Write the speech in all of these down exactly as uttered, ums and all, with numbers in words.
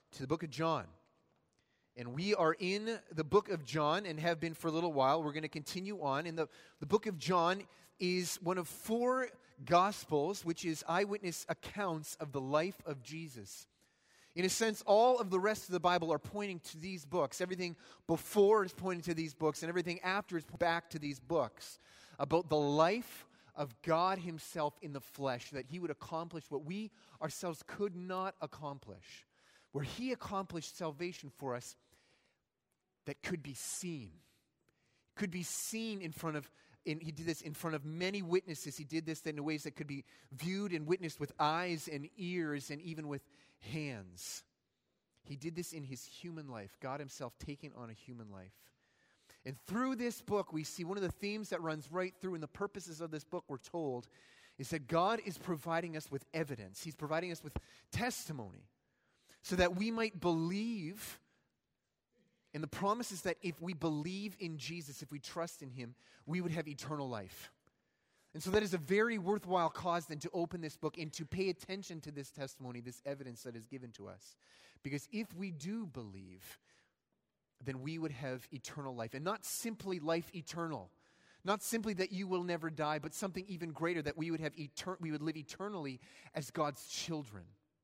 to the book of John. And we are in the book of John and have been for a little while. We're going to continue on. And the, the book of John is one of four Gospels, which is eyewitness accounts of the life of Jesus. In a sense, all of the rest of the Bible are pointing to these books. Everything before is pointing to these books, and everything after is back to these books about the life of God himself in the flesh, that he would accomplish what we ourselves could not accomplish, where he accomplished salvation for us that could be seen. Could be seen in front of, in, he did this in front of many witnesses. He did this in ways that could be viewed and witnessed with eyes and ears and even with hands. He did this in his human life, God himself taking on a human life. And through this book, we see one of the themes that runs right through, and the purposes of this book, we're told, is that God is providing us with evidence. He's providing us with testimony so that we might believe. And the promise is that if we believe in Jesus, if we trust in him, we would have eternal life. And so that is a very worthwhile cause then to open this book and to pay attention to this testimony, this evidence that is given to us. Because if we do believe, then we would have eternal life. And not simply life eternal. Not simply that you will never die, but something even greater, that we would have etern- we would live eternally as God's children.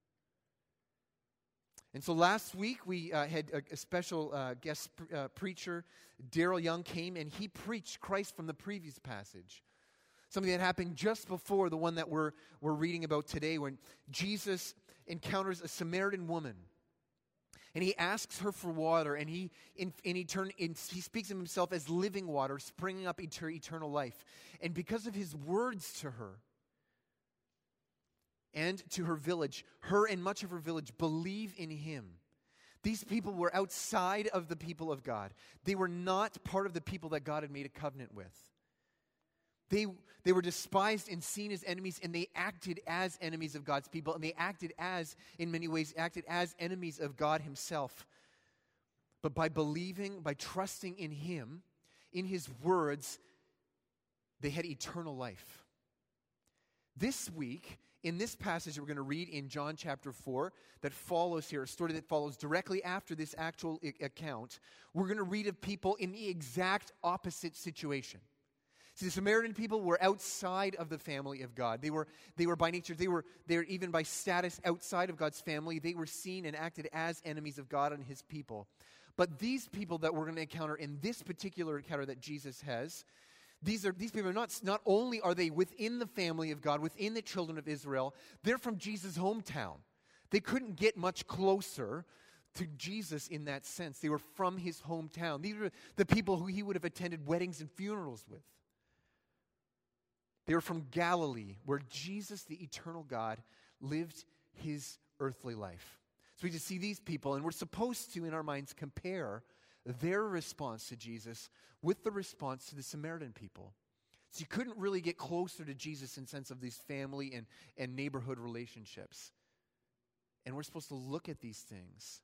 And so last week we uh, had a, a special uh, guest pre- uh, preacher, Daryl Young, came and he preached Christ from the previous passage. Something that happened just before the one that we're, we're reading about today, when Jesus encounters a Samaritan woman. And he asks her for water, and he in, in etern- in, he speaks of himself as living water, springing up etern- eternal life. And because of his words to her, and to her village, her and much of her village believe in him. These people were outside of the people of God. They were not part of the people that God had made a covenant with. They, they were despised and seen as enemies, and they acted as enemies of God's people, and they acted as, in many ways, acted as enemies of God himself. But by believing, by trusting in him, in his words, they had eternal life. This week, in this passage that we're going to read in John chapter four, that follows here, a story that follows directly after this actual I- account, we're going to read of people in the exact opposite situation. See, the Samaritan people were outside of the family of God. They were, they were by nature, they were, they were even by status outside of God's family. They were seen and acted as enemies of God and his people. But these people that we're going to encounter in this particular encounter that Jesus has, These are these people are not, not only are they within the family of God, within the children of Israel, they're from Jesus' hometown. They couldn't get much closer to Jesus in that sense. They were from his hometown. These were the people who he would have attended weddings and funerals with. They were from Galilee, where Jesus, the eternal God, lived his earthly life. So we just see these people, and we're supposed to, in our minds, compare their response to Jesus with the response to the Samaritan people. So you couldn't really get closer to Jesus in sense of these family and, and neighborhood relationships. And we're supposed to look at these things.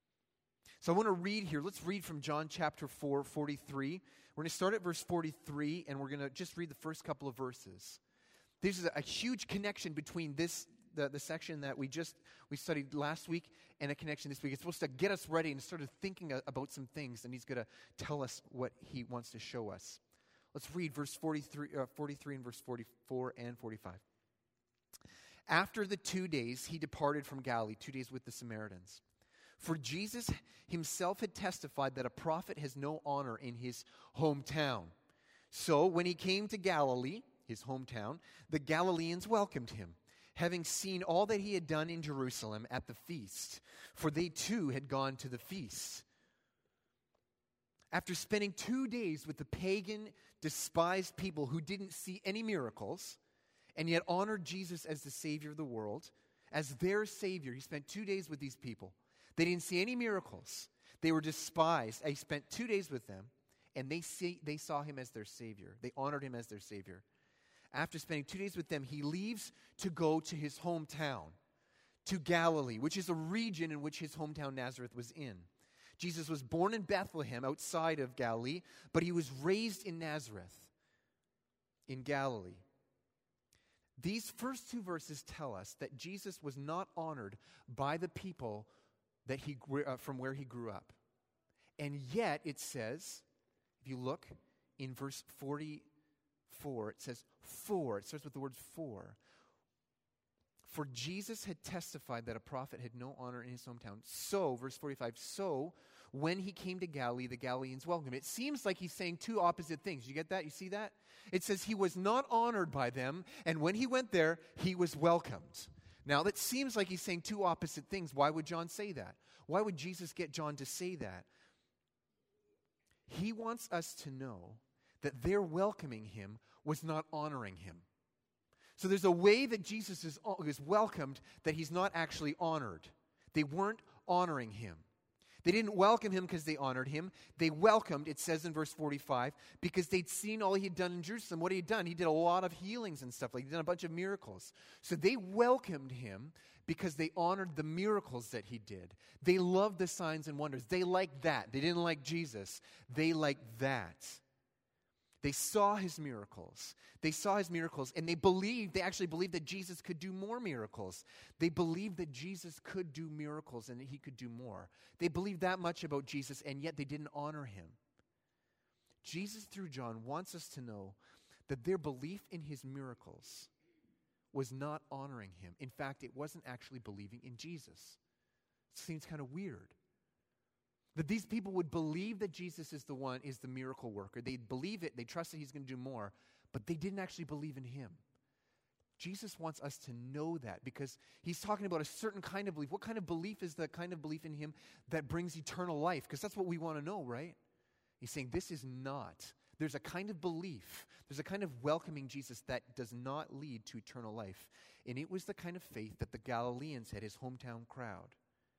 So I want to read here. Let's read from John chapter four, forty-three. We're going to start at verse forty-three, and we're going to just read the first couple of verses. There's a, a huge connection between this The, the section that we just we studied last week and a connection this week. It's supposed to get us ready and start thinking a, about some things, and he's going to tell us what he wants to show us. Let's read verse forty-three, uh, forty-three and verse forty-four and forty-five. After the two days, he departed from Galilee, two days with the Samaritans. For Jesus himself had testified that a prophet has no honor in his hometown. So when he came to Galilee, his hometown, the Galileans welcomed him, having seen all that he had done in Jerusalem at the feast, for they too had gone to the feast. After spending two days with the pagan, despised people who didn't see any miracles, and yet honored Jesus as the Savior of the world, as their Savior, he spent two days with these people. They didn't see any miracles. They were despised. He spent two days with them, and they see, they saw him as their Savior. They honored him as their Savior. After spending two days with them, he leaves to go to his hometown, to Galilee, which is a region in which his hometown Nazareth was in. Jesus was born in Bethlehem outside of Galilee, but he was raised in Nazareth, in Galilee. These first two verses tell us that Jesus was not honored by the people that he grew, uh, from where he grew up. And yet it says, if you look in verse forty-four, it says for. It starts with the word for. For Jesus had testified that a prophet had no honor in his hometown. So, verse forty-five, so when he came to Galilee, the Galileans welcomed him. It seems like he's saying two opposite things. You get that? You see that? It says he was not honored by them, and when he went there, he was welcomed. Now, that seems like he's saying two opposite things. Why would John say that? Why would Jesus get John to say that? He wants us to know that their welcoming him was not honoring him. So there's a way that Jesus is, is welcomed that he's not actually honored. They weren't honoring him. They didn't welcome him because they honored him. They welcomed, it says in verse forty-five, because they'd seen all he had done in Jerusalem. What he had done, he did a lot of healings and stuff. Like he did a bunch of miracles. So they welcomed him because they honored the miracles that he did. They loved the signs and wonders. They liked that. They didn't like Jesus. They liked that. They saw his miracles. They saw his miracles, and they believed, they actually believed that Jesus could do more miracles. They believed that Jesus could do miracles and that he could do more. They believed that much about Jesus, and yet they didn't honor him. Jesus, through John, wants us to know that their belief in his miracles was not honoring him. In fact, it wasn't actually believing in Jesus. It seems kind of weird. That these people would believe that Jesus is the one, is the miracle worker. They'd believe it, they trust that he's going to do more, but they didn't actually believe in him. Jesus wants us to know that because he's talking about a certain kind of belief. What kind of belief is the kind of belief in him that brings eternal life? Because that's what we want to know, right? He's saying this is not. There's a kind of belief, there's a kind of welcoming Jesus that does not lead to eternal life. And it was the kind of faith that the Galileans had, his hometown crowd.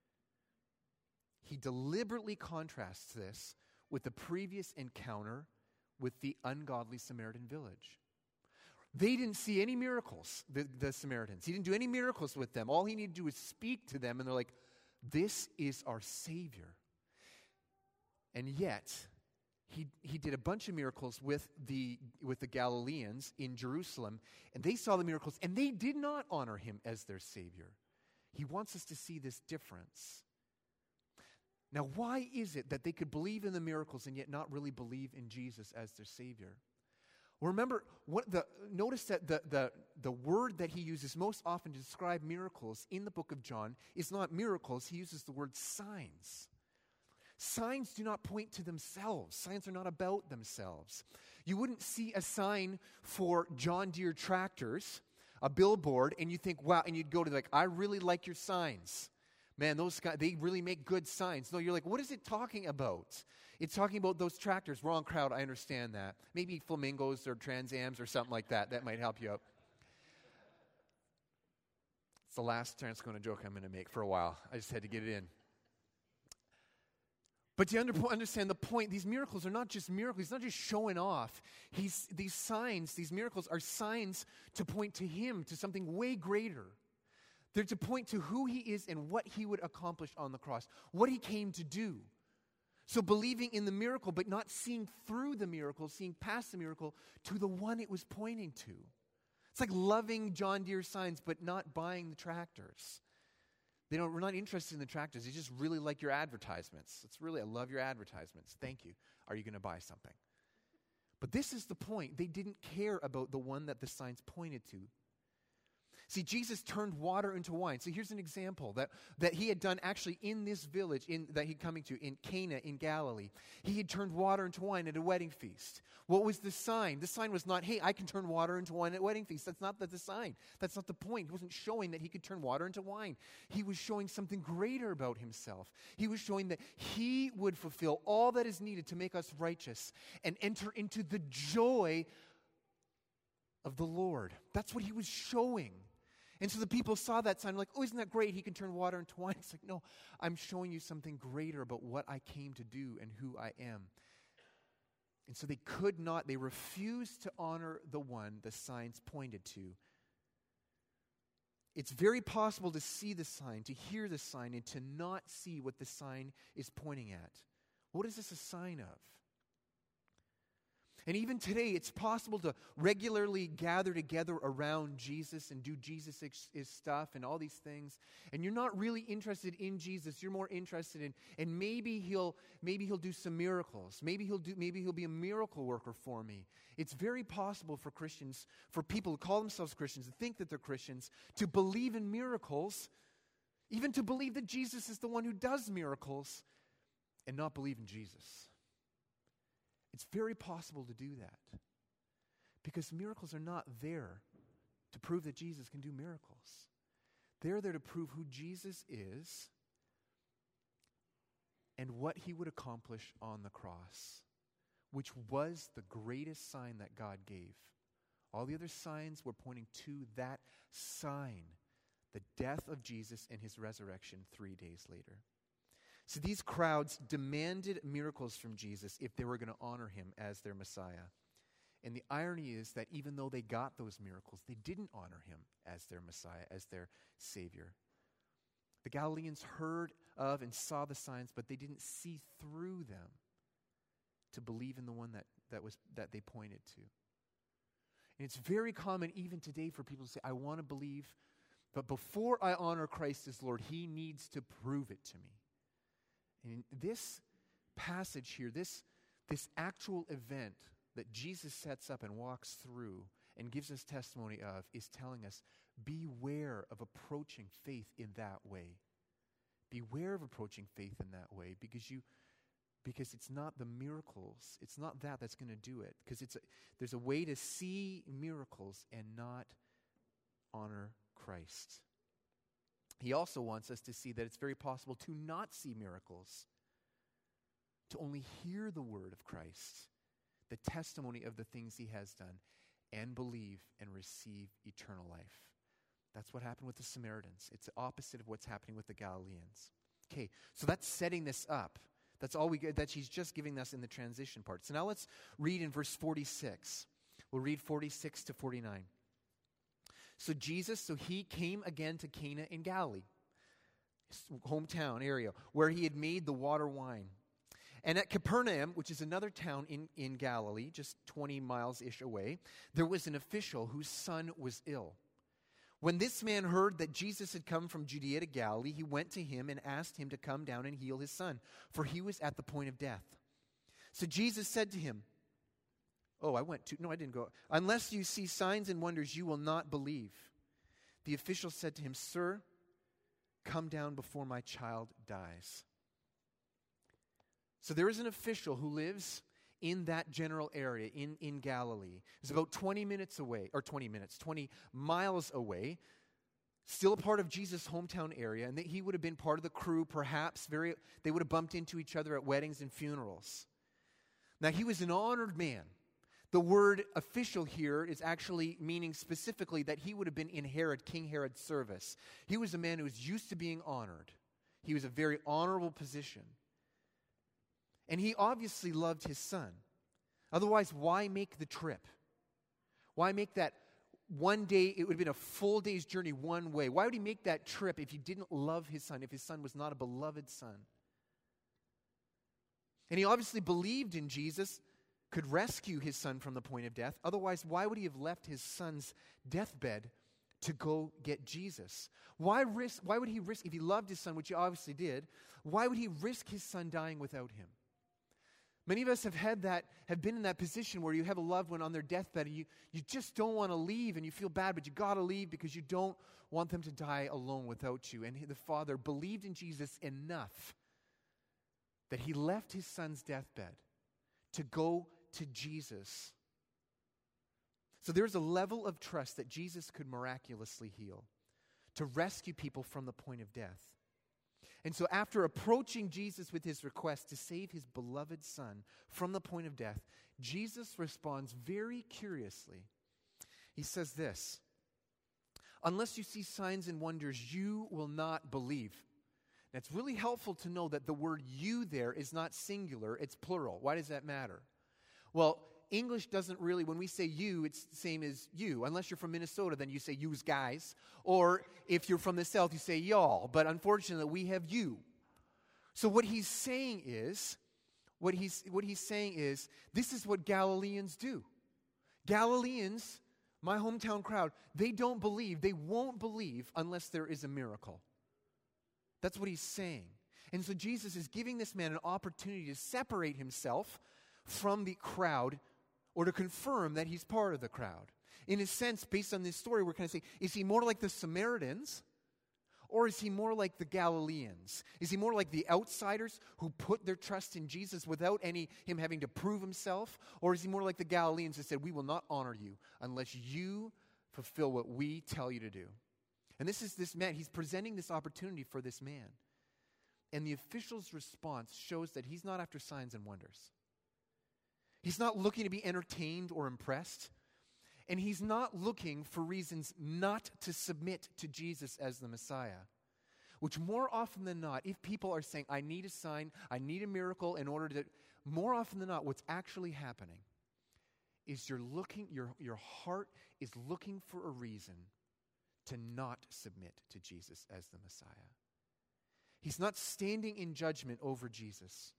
He deliberately contrasts this with the previous encounter with the ungodly Samaritan village. They didn't see any miracles, the, the Samaritans. He didn't do any miracles with them. All he needed to do was speak to them, and they're like, this is our Savior. And yet, he, he did a bunch of miracles with the, with the Galileans in Jerusalem, and they saw the miracles, and they did not honor him as their Savior. He wants us to see this difference. Now, why is it that they could believe in the miracles and yet not really believe in Jesus as their Savior? Well, remember, what the, notice that the, the, the word that he uses most often to describe miracles in the book of John is not miracles. He uses the word signs. Signs do not point to themselves. Signs are not about themselves. You wouldn't see a sign for John Deere tractors, a billboard, and you think, wow, and you'd go to like, I really like your signs. Man, those guys, they really make good signs. No, you're like, what is it talking about? It's talking about those tractors. Wrong crowd, I understand that. Maybe Flamingos or Trans Ams or something like that. That might help you out. It's the last Transcona joke I'm going to make for a while. I just had to get it in. But you under, understand the point. These miracles are not just miracles. He's not just showing off. He's, these signs, these miracles are signs to point to him, to something way greater. They're to point to who he is and what he would accomplish on the cross, what he came to do. So believing in the miracle, but not seeing through the miracle, seeing past the miracle to the one it was pointing to. It's like loving John Deere signs, but not buying the tractors. They don't, we're not interested in the tractors. They just really like your advertisements. It's really, I love your advertisements. Thank you. Are you going to buy something? But this is the point. They didn't care about the one that the signs pointed to. See, Jesus turned water into wine. So here's an example that, that he had done actually in this village in, that he'd coming to, in Cana in Galilee. He had turned water into wine at a wedding feast. What was the sign? The sign was not, hey, I can turn water into wine at a wedding feast. That's not the, the sign. That's not the point. He wasn't showing that he could turn water into wine. He was showing something greater about himself. He was showing that he would fulfill all that is needed to make us righteous and enter into the joy of the Lord. That's what he was showing. And so the people saw that sign, like, oh, isn't that great? He can turn water into wine. It's like, no, I'm showing you something greater about what I came to do and who I am. And so they could not, they refused to honor the one the signs pointed to. It's very possible to see the sign, to hear the sign, and to not see what the sign is pointing at. What is this a sign of? And even today, it's possible to regularly gather together around Jesus and do Jesus' stuff and all these things. And you're not really interested in Jesus. You're more interested in, and maybe he'll maybe he'll do some miracles. Maybe he'll do maybe he'll be a miracle worker for me. It's very possible for Christians, for people who call themselves Christians, to think that they're Christians, to believe in miracles, even to believe that Jesus is the one who does miracles, and not believe in Jesus. It's very possible to do that because miracles are not there to prove that Jesus can do miracles. They're there to prove who Jesus is and what he would accomplish on the cross, which was the greatest sign that God gave. All the other signs were pointing to that sign, the death of Jesus and his resurrection three days later. So these crowds demanded miracles from Jesus if they were going to honor him as their Messiah. And the irony is that even though they got those miracles, they didn't honor him as their Messiah, as their Savior. The Galileans heard of and saw the signs, but they didn't see through them to believe in the one that, that was that they pointed to. And it's very common even today for people to say, I want to believe, but before I honor Christ as Lord, he needs to prove it to me. And this passage here, this, this actual event that Jesus sets up and walks through and gives us testimony of, is telling us, beware of approaching faith in that way. Beware of approaching faith in that way because you, because it's not the miracles, it's not that that's going to do it. Because it's a, there's a way to see miracles and not honor Christ. He also wants us to see that it's very possible to not see miracles, to only hear the word of Christ, the testimony of the things he has done, and believe and receive eternal life. That's what happened with the Samaritans. It's the opposite of what's happening with the Galileans. Okay, so that's setting this up. That's all we get, that she's just giving us in the transition part. So now let's read in verse forty-six. We'll read forty-six to forty-nine. So Jesus, so he came again to Cana in Galilee, his hometown area, where he had made the water wine. And at Capernaum, which is another town in, in Galilee, just twenty miles-ish away, there was an official whose son was ill. When this man heard that Jesus had come from Judea to Galilee, he went to him and asked him to come down and heal his son, for he was at the point of death. So Jesus said to him, Oh, I went to, no, I didn't go. Unless you see signs and wonders, you will not believe. The official said to him, Sir, come down before my child dies. So there is an official who lives in that general area in, in Galilee. It's about twenty minutes away, or twenty minutes, twenty miles away, still a part of Jesus' hometown area, and that he would have been part of the crew, perhaps. Very, they would have bumped into each other at weddings and funerals. Now, he was an honored man. The word official here is actually meaning specifically that he would have been in Herod, King Herod's service. He was a man who was used to being honored. He was a very honorable position. And he obviously loved his son. Otherwise, why make the trip? Why make that one day, it would have been a full day's journey one way. Why would he make that trip if he didn't love his son, if his son was not a beloved son? And he obviously believed in Jesus, could rescue his son from the point of death. Otherwise, why would he have left his son's deathbed to go get Jesus? Why risk? Why would he risk, if he loved his son, which he obviously did, why would he risk his son dying without him? Many of us have had that, have been in that position where you have a loved one on their deathbed and you, you just don't want to leave and you feel bad, but you got to leave because you don't want them to die alone without you. And the father believed in Jesus enough that he left his son's deathbed to go to Jesus. So there's a level of trust that Jesus could miraculously heal, to rescue people from the point of death. And so after approaching Jesus with his request to save his beloved son from the point of death, Jesus responds very curiously. He says this, unless you see signs and wonders, you will not believe. Now, it's really helpful to know that the word you there is not singular, it's plural. Why does that matter? Well, English doesn't really, when we say you, it's the same as you. Unless you're from Minnesota, then you say yous guys. Or if you're from the South, you say y'all. But unfortunately, we have you. So what he's saying is, What he's, what he's saying is, this is what Galileans do. Galileans, my hometown crowd, they don't believe, they won't believe unless there is a miracle. That's what he's saying. And so Jesus is giving this man an opportunity to separate himself from the crowd or to confirm that he's part of the crowd. In a sense, based on this story, we're kind of saying, is he more like the Samaritans or is he more like the Galileans? Is he more like the outsiders who put their trust in Jesus without any him having to prove himself? Or is he more like the Galileans that said, we will not honor you unless you fulfill what we tell you to do? And this is this man, he's presenting this opportunity for this man. And the official's response shows that he's not after signs and wonders. He's not looking to be entertained or impressed. And he's not looking for reasons not to submit to Jesus as the Messiah. Which more often than not, if people are saying, I need a sign, I need a miracle in order to, more often than not, what's actually happening is you're looking, your, your heart is looking for a reason to not submit to Jesus as the Messiah. He's not standing in judgment over Jesus,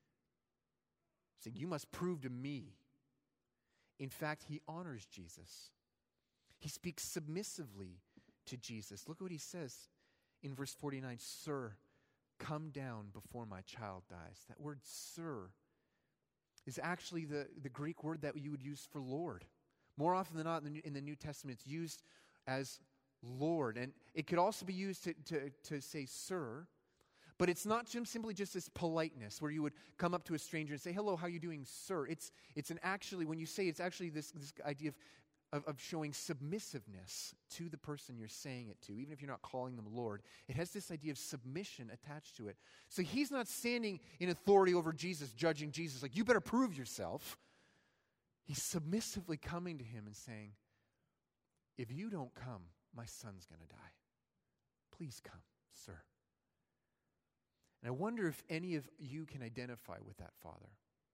saying, you must prove to me. In fact, he honors Jesus. He speaks submissively to Jesus. Look what he says in verse forty-nine, Sir, come down before my child dies. That word, sir, is actually the, the Greek word that you would use for Lord. More often than not in the New, in the New Testament, it's used as Lord. And it could also be used to, to, to say sir, but it's not simply just this politeness where you would come up to a stranger and say, hello, how are you doing, sir? It's it's an actually, when you say it's actually this, this idea of, of, of showing submissiveness to the person you're saying it to, even if you're not calling them Lord. It has this idea of submission attached to it. So he's not standing in authority over Jesus, judging Jesus, like, you better prove yourself. He's submissively coming to him and saying, if you don't come, my son's going to die. Please come, sir. And I wonder if any of you can identify with that father.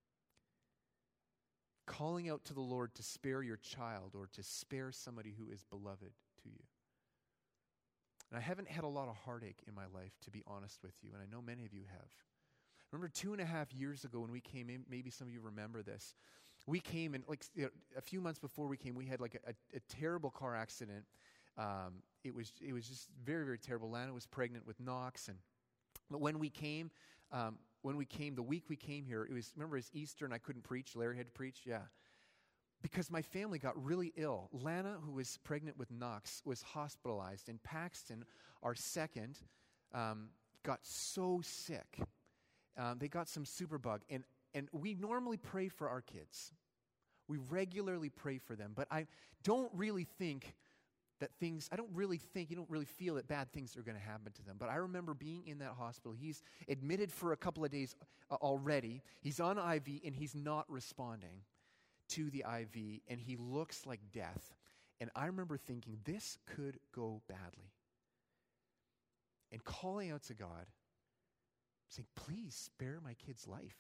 Calling out to the Lord to spare your child or to spare somebody who is beloved to you. And I haven't had a lot of heartache in my life, to be honest with you, and I know many of you have. Remember two and a half years ago when we came in, maybe some of you remember this, we came and like you know, a few months before we came, we had like a, a, a terrible car accident. Um, it was it was just very, very terrible. Lana was pregnant with Knox, and but when we came, um, when we came, the week we came here, it was, remember, it was Easter and I couldn't preach. Larry had to preach, yeah. Because my family got really ill. Lana, who was pregnant with Knox, was hospitalized. And Paxton, our second, um, got so sick. Um, they got some superbug. And, and we normally pray for our kids. We regularly pray for them. But I don't really think that things, I don't really think, you don't really feel that bad things are going to happen to them. But I remember being in that hospital. He's admitted for a couple of days uh, already. He's on I V and he's not responding to the I V. And he looks like death. And I remember thinking, this could go badly. And calling out to God, saying, please spare my kid's life.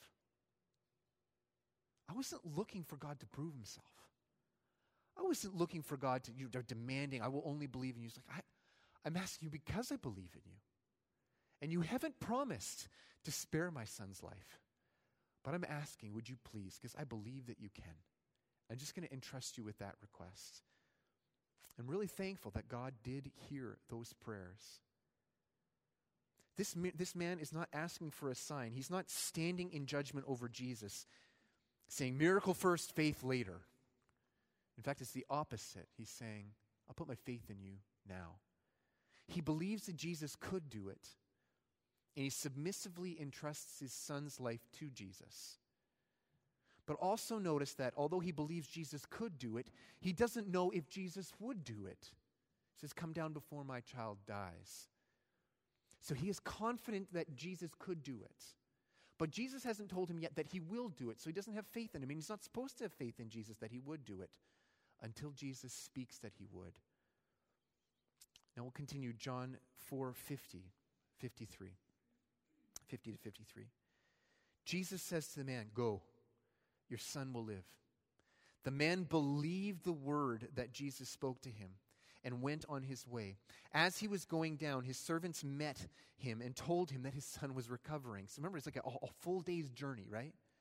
I wasn't looking for God to prove himself. I wasn't looking for God to, you know, demanding, I will only believe in you. He's like, I, I'm asking you because I believe in you. And you haven't promised to spare my son's life. But I'm asking, would you please, because I believe that you can. I'm just going to entrust you with that request. I'm really thankful that God did hear those prayers. This, this man is not asking for a sign. He's not standing in judgment over Jesus, saying, miracle first, faith later. In fact, it's the opposite. He's saying, I'll put my faith in you now. He believes that Jesus could do it, and he submissively entrusts his son's life to Jesus. But also notice that although he believes Jesus could do it, he doesn't know if Jesus would do it. He says, come down before my child dies. So he is confident that Jesus could do it. But Jesus hasn't told him yet that he will do it, so he doesn't have faith in him. And he's not supposed to have faith in Jesus that he would do it until Jesus speaks that he would. Now we'll continue John four fifty, fifty-three. fifty to fifty-three. Jesus says to the man, go, your son will live. The man believed the word that Jesus spoke to him and went on his way. As he was going down, his servants met him and told him that his son was recovering. So remember, it's like a, a full day's journey, right?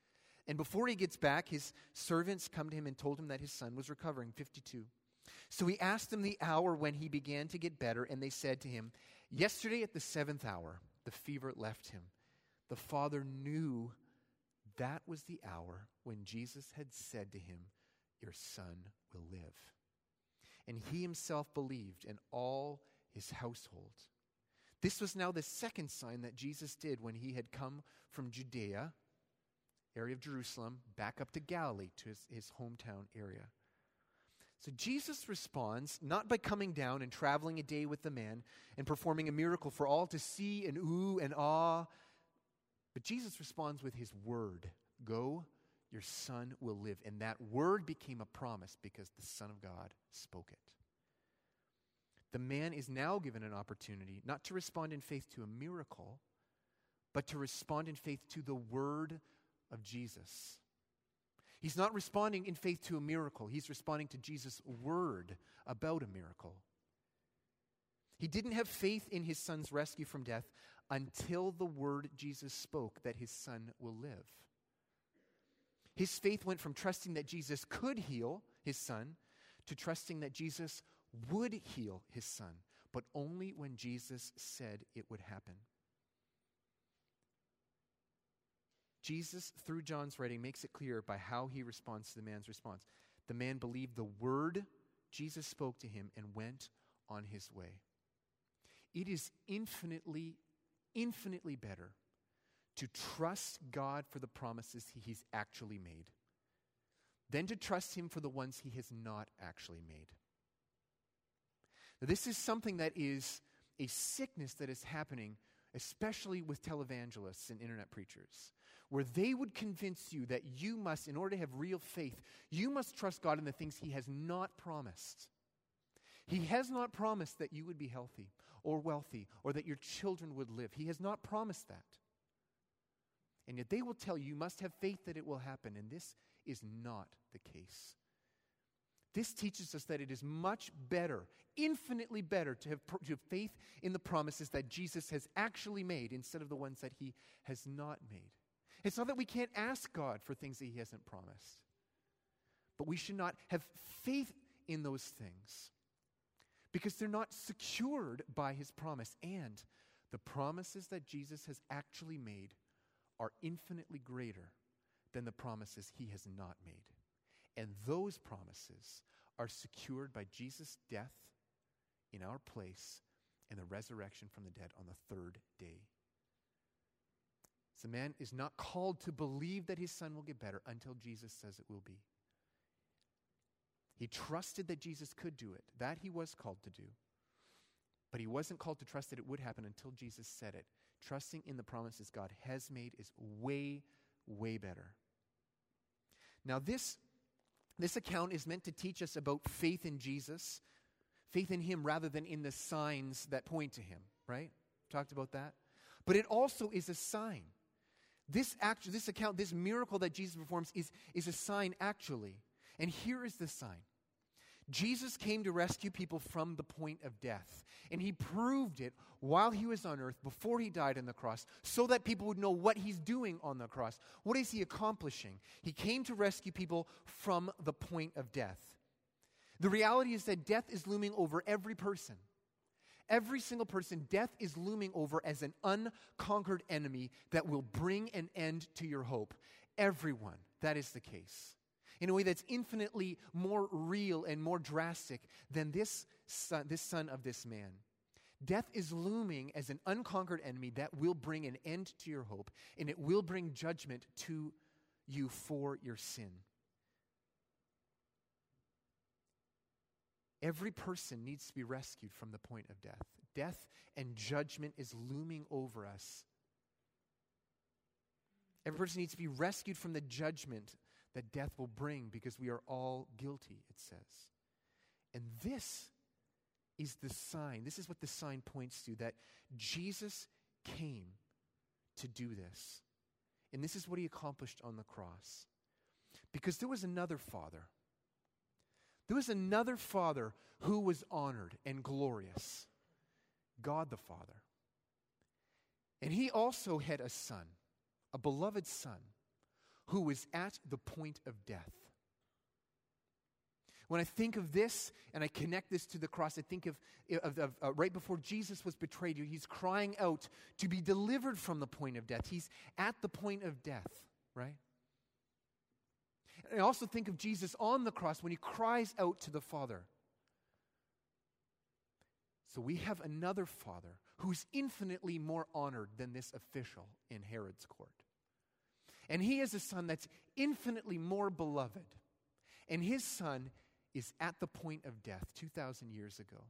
And before he gets back, his servants come to him and told him that his son was recovering, fifty-two. So he asked them the hour when he began to get better, and they said to him, yesterday at the seventh hour, the fever left him. The father knew that was the hour when Jesus had said to him, your son will live. And he himself believed, and all his household. This was now the second sign that Jesus did when he had come from Judea, area of Jerusalem, back up to Galilee, to his, his hometown area. So Jesus responds not by coming down and traveling a day with the man and performing a miracle for all to see and ooh and ah, but Jesus responds with his word. Go, your son will live. And that word became a promise because the Son of God spoke it. The man is now given an opportunity not to respond in faith to a miracle, but to respond in faith to the word of Jesus. He's not responding in faith to a miracle. He's responding to Jesus' word about a miracle. He didn't have faith in his son's rescue from death until the word Jesus spoke that his son will live. His faith went from trusting that Jesus could heal his son to trusting that Jesus would heal his son, but only when Jesus said it would happen. Jesus, through John's writing, makes it clear by how he responds to the man's response. The man believed the word Jesus spoke to him and went on his way. It is infinitely, infinitely better to trust God for the promises he's actually made than to trust him for the ones he has not actually made. Now, this is something that is a sickness that is happening, especially with televangelists and internet preachers, where they would convince you that you must, in order to have real faith, you must trust God in the things he has not promised. He has not promised that you would be healthy or wealthy or that your children would live. He has not promised that. And yet they will tell you you must have faith that it will happen, and this is not the case. This teaches us that it is much better, infinitely better, to have, to have faith in the promises that Jesus has actually made instead of the ones that he has not made. It's not that we can't ask God for things that he hasn't promised, but we should not have faith in those things because they're not secured by his promise. And the promises that Jesus has actually made are infinitely greater than the promises he has not made. And those promises are secured by Jesus' death in our place and the resurrection from the dead on the third day. So the man is not called to believe that his son will get better until Jesus says it will be. He trusted that Jesus could do it. That he was called to do. But he wasn't called to trust that it would happen until Jesus said it. Trusting in the promises God has made is way, way better. Now this, this account is meant to teach us about faith in Jesus, faith in him rather than in the signs that point to him, right? Talked about that. But it also is a sign. This act, this account, this miracle that Jesus performs is, is a sign actually. And here is the sign. Jesus came to rescue people from the point of death. And he proved it while he was on earth, before he died on the cross, so that people would know what he's doing on the cross. What is he accomplishing? He came to rescue people from the point of death. The reality is that death is looming over every person. Every single person, death is looming over as an unconquered enemy that will bring an end to your hope. Everyone, that is the case. In a way that's infinitely more real and more drastic than this son, this son of this man. Death is looming as an unconquered enemy that will bring an end to your hope, and it will bring judgment to you for your sin. Every person needs to be rescued from the point of death. Death and judgment is looming over us. Every person needs to be rescued from the judgment that death will bring because we are all guilty, it says. And this is the sign. This is what the sign points to, that Jesus came to do this. And this is what he accomplished on the cross. Because there was another father. There was another father who was honored and glorious. God the Father. And he also had a son, a beloved son, who was at the point of death. When I think of this and I connect this to the cross, I think of, of, of uh, right before Jesus was betrayed, he's crying out to be delivered from the point of death. He's at the point of death, right? And I also think of Jesus on the cross when he cries out to the Father. So we have another Father who's infinitely more honored than this official in Herod's court. And he is a Son that's infinitely more beloved. And his Son is at the point of death two thousand years ago,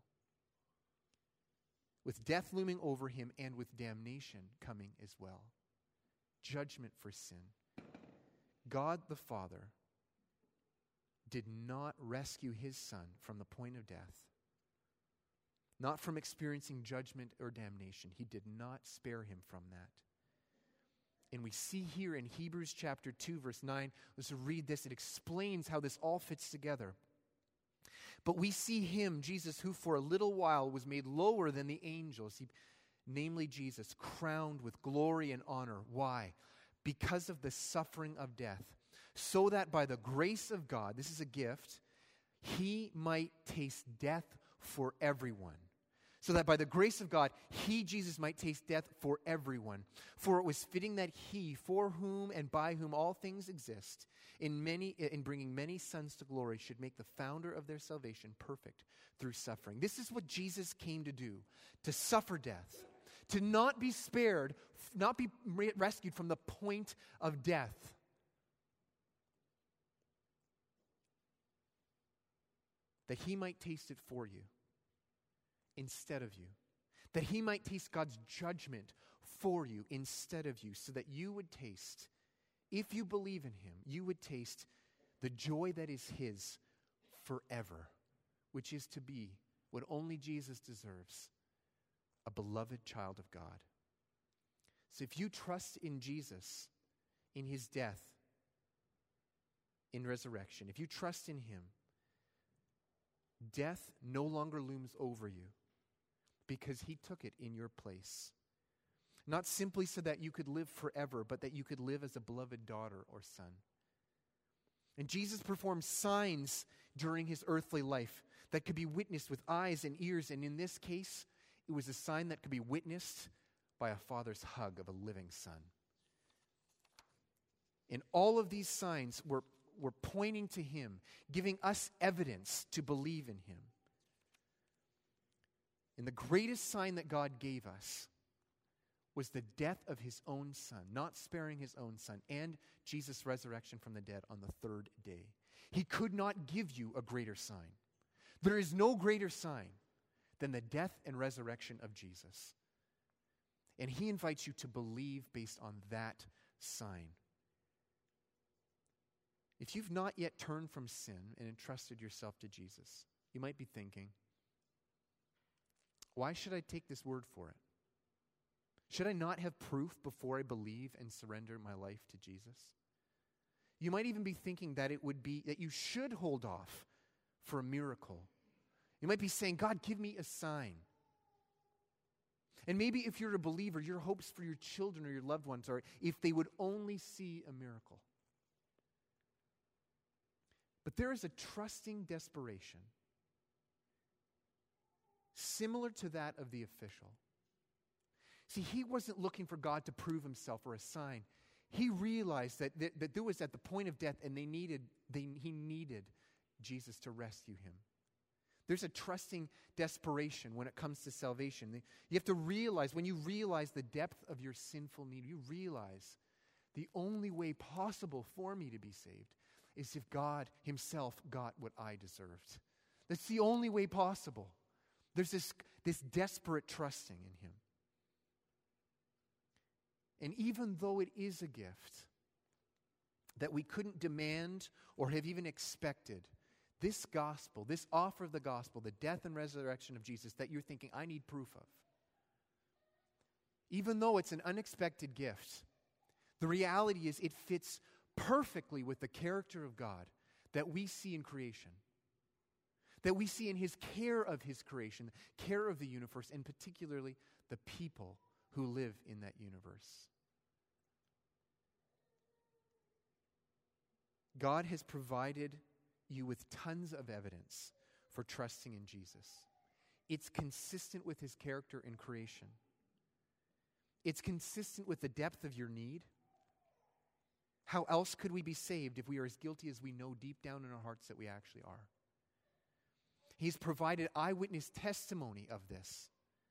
with death looming over him and with damnation coming as well. Judgment for sin. God the Father did not rescue his Son from the point of death, not from experiencing judgment or damnation. He did not spare him from that. And we see here in Hebrews chapter two, verse nine, let's read this. It explains how this all fits together. But we see him, Jesus, who for a little while was made lower than the angels, he, namely Jesus, crowned with glory and honor. Why? Because of the suffering of death, so that by the grace of God, this is a gift, he might taste death for everyone. So that by the grace of God, he, Jesus, might taste death for everyone. For it was fitting that he, for whom and by whom all things exist, in many in bringing many sons to glory, should make the founder of their salvation perfect through suffering. This is what Jesus came to do, to suffer death, to not be spared, not be re- rescued from the point of death. That he might taste it for you instead of you. That he might taste God's judgment for you instead of you, so that you would taste, if you believe in him, you would taste the joy that is his forever, which is to be what only Jesus deserves, a beloved child of God. So if you trust in Jesus, in his death, in resurrection, if you trust in him, death no longer looms over you because he took it in your place. Not simply so that you could live forever, but that you could live as a beloved daughter or son. And Jesus performed signs during his earthly life that could be witnessed with eyes and ears, and in this case, it was a sign that could be witnessed by a father's hug of a living son. And all of these signs were, were pointing to him, giving us evidence to believe in him. And the greatest sign that God gave us was the death of his own son, not sparing his own son, and Jesus' resurrection from the dead on the third day. He could not give you a greater sign. There is no greater sign than the death and resurrection of Jesus. And he invites you to believe based on that sign. If you've not yet turned from sin and entrusted yourself to Jesus, you might be thinking, why should I take this word for it? Should I not have proof before I believe and surrender my life to Jesus? You might even be thinking that it would be that you should hold off for a miracle. You might be saying, God, give me a sign. And maybe if you're a believer, your hopes for your children or your loved ones are if they would only see a miracle. But there is a trusting desperation similar to that of the official. See, he wasn't looking for God to prove himself or a sign. He realized that, that, that there was at the point of death, and they needed, they, he needed Jesus to rescue him. There's a trusting desperation when it comes to salvation. You have to realize, when you realize the depth of your sinful need, you realize the only way possible for me to be saved is if God himself got what I deserved. That's the only way possible. There's this, this desperate trusting in him. And even though it is a gift that we couldn't demand or have even expected, this gospel, this offer of the gospel, the death and resurrection of Jesus that you're thinking, I need proof of. Even though it's an unexpected gift, the reality is it fits perfectly with the character of God that we see in creation. That we see in his care of his creation, care of the universe, and particularly the people who live in that universe. God has provided you with tons of evidence for trusting in Jesus. It's consistent with his character in creation. It's consistent with the depth of your need. How else could we be saved if we are as guilty as we know deep down in our hearts that we actually are? He's provided eyewitness testimony of this.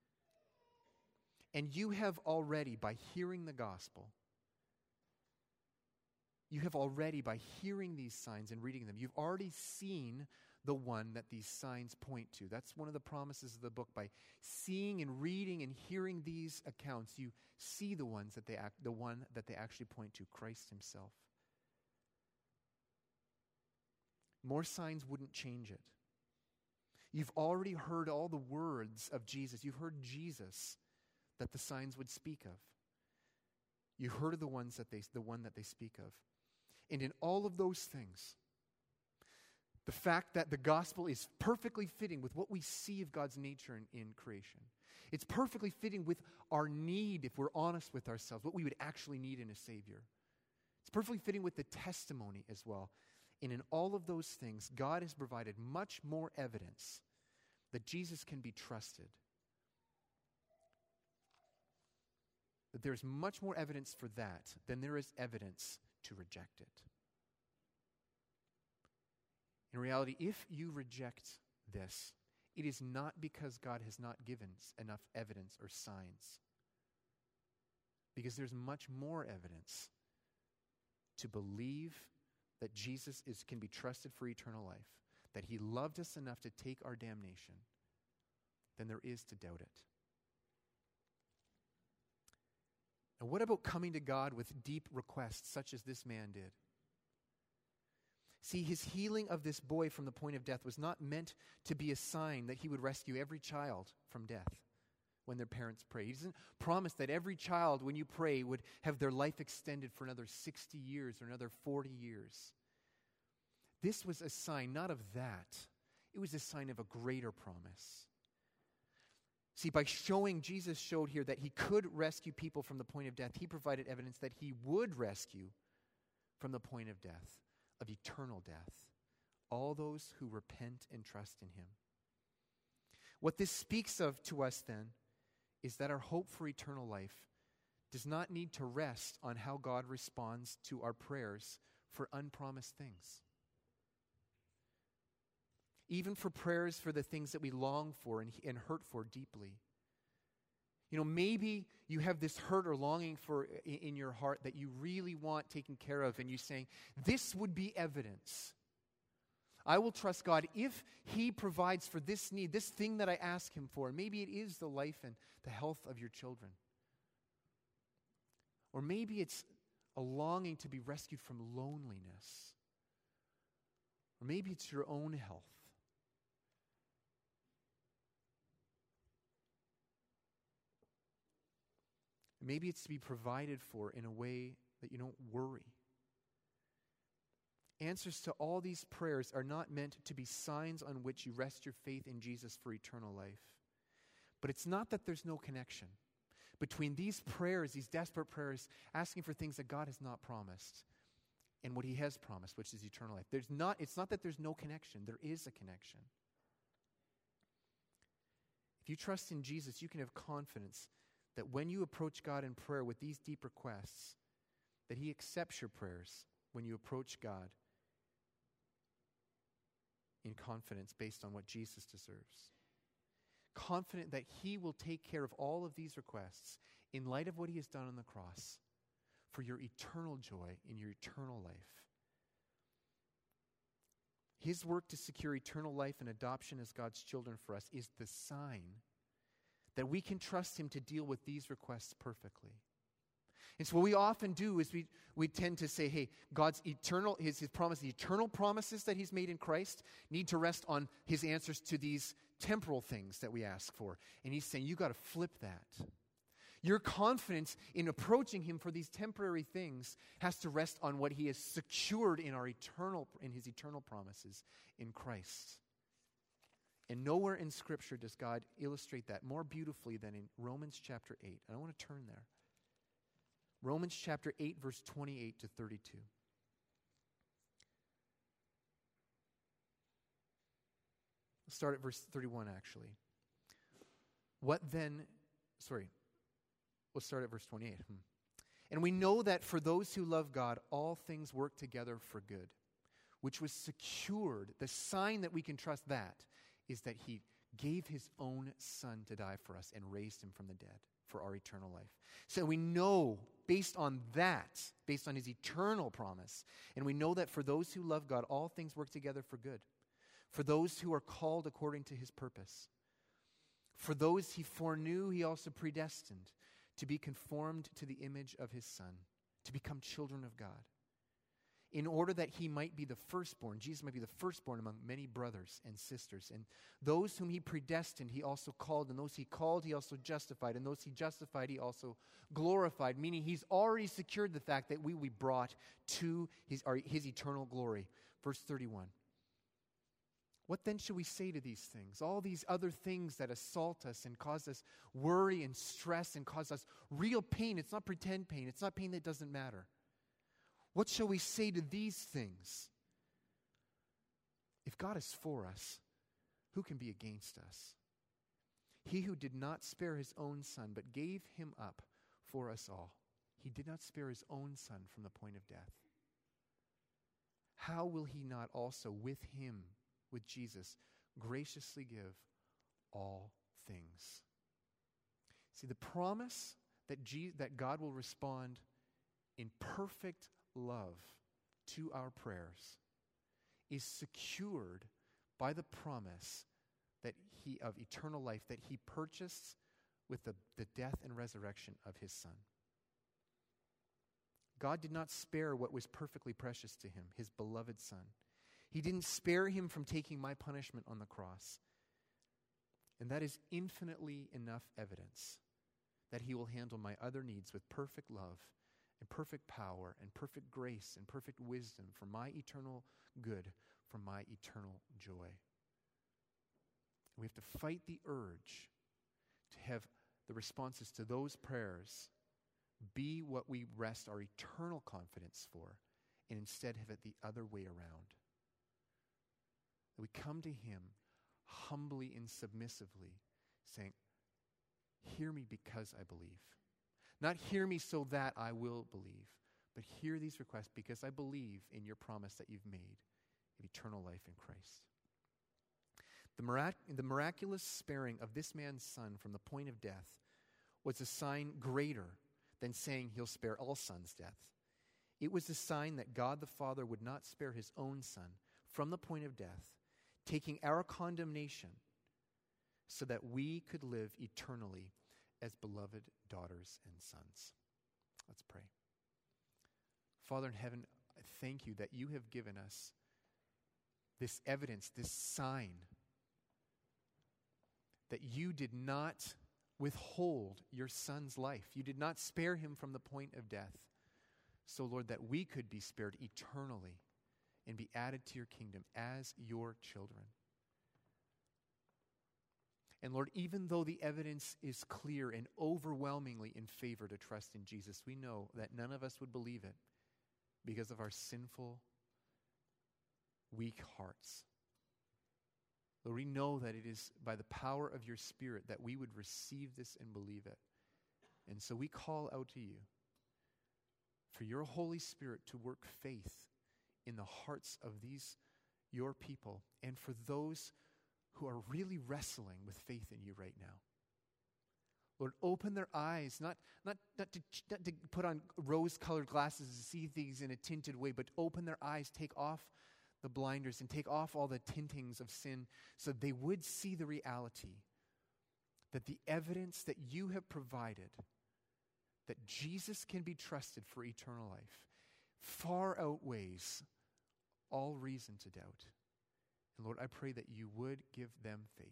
And you have already, by hearing the gospel, you have already, by hearing these signs and reading them, you've already seen the one that these signs point to. That's one of the promises of the book. By seeing and reading and hearing these accounts, you see the ones that they act, the one that they actually point to, Christ himself. More signs wouldn't change it. You've already heard all the words of Jesus. You've heard Jesus that the signs would speak of. You heard of the ones that they, the one that they speak of. And in all of those things, the fact that the gospel is perfectly fitting with what we see of God's nature in, in creation. It's perfectly fitting with our need, if we're honest with ourselves, what we would actually need in a Savior. It's perfectly fitting with the testimony as well. And in all of those things, God has provided much more evidence that Jesus can be trusted. That there's much more evidence for that than there is evidence to reject it. In reality, if you reject this, it is not because God has not given enough evidence or signs. Because there's much more evidence to believe that Jesus is, can be trusted for eternal life, that he loved us enough to take our damnation, than there is to doubt it. And what about coming to God with deep requests such as this man did? See, his healing of this boy from the point of death was not meant to be a sign that he would rescue every child from death when their parents pray. He doesn't promise that every child, when you pray, would have their life extended for another sixty years or another forty years. This was a sign not of that. It was a sign of a greater promise. See, by showing, Jesus showed here that he could rescue people from the point of death. He provided evidence that he would rescue from the point of death, of eternal death, all those who repent and trust in him. What this speaks of to us then is that our hope for eternal life does not need to rest on how God responds to our prayers for unpromised things. Even for prayers for the things that we long for and, and hurt for deeply. You know, maybe you have this hurt or longing for in, in your heart that you really want taken care of, and you're saying, this would be evidence. I will trust God if he provides for this need, this thing that I ask him for. Maybe it is the life and the health of your children. Or maybe it's a longing to be rescued from loneliness. Or maybe it's your own health. Maybe it's to be provided for in a way that you don't worry. Answers to all these prayers are not meant to be signs on which you rest your faith in Jesus for eternal life. But it's not that there's no connection between these prayers, these desperate prayers, asking for things that God has not promised, and what he has promised, which is eternal life. There's not, it's not that there's no connection. There is a connection. If you trust in Jesus, you can have confidence that when you approach God in prayer with these deep requests, that he accepts your prayers when you approach God in confidence based on what Jesus deserves. Confident that he will take care of all of these requests in light of what he has done on the cross for your eternal joy in your eternal life. His work to secure eternal life and adoption as God's children for us is the sign that we can trust him to deal with these requests perfectly. And so what we often do is we, we tend to say, hey, God's eternal, his, his promise, the eternal promises that he's made in Christ need to rest on his answers to these temporal things that we ask for. And he's saying, you got to flip that. Your confidence in approaching him for these temporary things has to rest on what he has secured in our eternal, in his eternal promises in Christ. And nowhere in Scripture does God illustrate that more beautifully than in Romans chapter eight. And I want to turn there. Romans chapter eight, verse twenty-eight to thirty-two. start at verse thirty-one, actually. What then, sorry, we'll start at verse twenty-eight. Hmm. And we know that for those who love God, all things work together for good, which was secured. The sign that we can trust that is that he gave his own son to die for us and raised him from the dead for our eternal life. So we know, based on that, based on his eternal promise, and we know that for those who love God, all things work together for good. For those who are called according to his purpose. For those he foreknew, he also predestined to be conformed to the image of his Son, to become children of God, in order that he might be the firstborn, Jesus might be the firstborn among many brothers and sisters. And those whom he predestined, he also called, and those he called, he also justified, and those he justified, he also glorified, meaning he's already secured the fact that we will be brought to his, our, his eternal glory. Verse thirty-one. What then should we say to these things? All these other things that assault us and cause us worry and stress and cause us real pain. It's not pretend pain. It's not pain that doesn't matter. What shall we say to these things? If God is for us, who can be against us? He who did not spare his own son, but gave him up for us all. He did not spare his own son from the point of death. How will he not also with him, with Jesus, graciously give all things? See, the promise that, Je- that God will respond in perfect love to our prayers is secured by the promise that he of eternal life that he purchased with the, the death and resurrection of his Son. God did not spare what was perfectly precious to him, his beloved Son. He didn't spare him from taking my punishment on the cross. And that is infinitely enough evidence that he will handle my other needs with perfect love and perfect power and perfect grace and perfect wisdom for my eternal good, for my eternal joy. We have to fight the urge to have the responses to those prayers be what we rest our eternal confidence for, and instead have it the other way around. That we come to him humbly and submissively, saying, hear me because I believe. Not hear me so that I will believe, but hear these requests because I believe in your promise that you've made of eternal life in Christ. The, mirac- the miraculous sparing of this man's son from the point of death was a sign greater than saying he'll spare all sons' death. It was a sign that God the Father would not spare his own son from the point of death, taking our condemnation so that we could live eternally as beloved daughters and sons. Let's pray. Father in heaven, I thank you that you have given us this evidence, this sign that you did not withhold your son's life. You did not spare him from the point of death. So, Lord, that we could be spared eternally and be added to your kingdom as your children. And Lord, even though the evidence is clear and overwhelmingly in favor to trust in Jesus, we know that none of us would believe it because of our sinful, weak hearts. Lord, we know that it is by the power of your Spirit that we would receive this and believe it. And so we call out to you for your Holy Spirit to work faith in the hearts of these, your people, and for those who are really wrestling with faith in you right now. Lord, open their eyes, not, not, not, to, not to put on rose-colored glasses to see things in a tinted way, but open their eyes, take off the blinders and take off all the tintings of sin so they would see the reality that the evidence that you have provided that Jesus can be trusted for eternal life far outweighs all reason to doubt. And Lord, I pray that you would give them faith.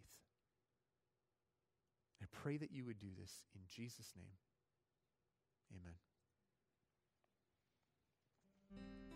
I pray that you would do this in Jesus' name. Amen.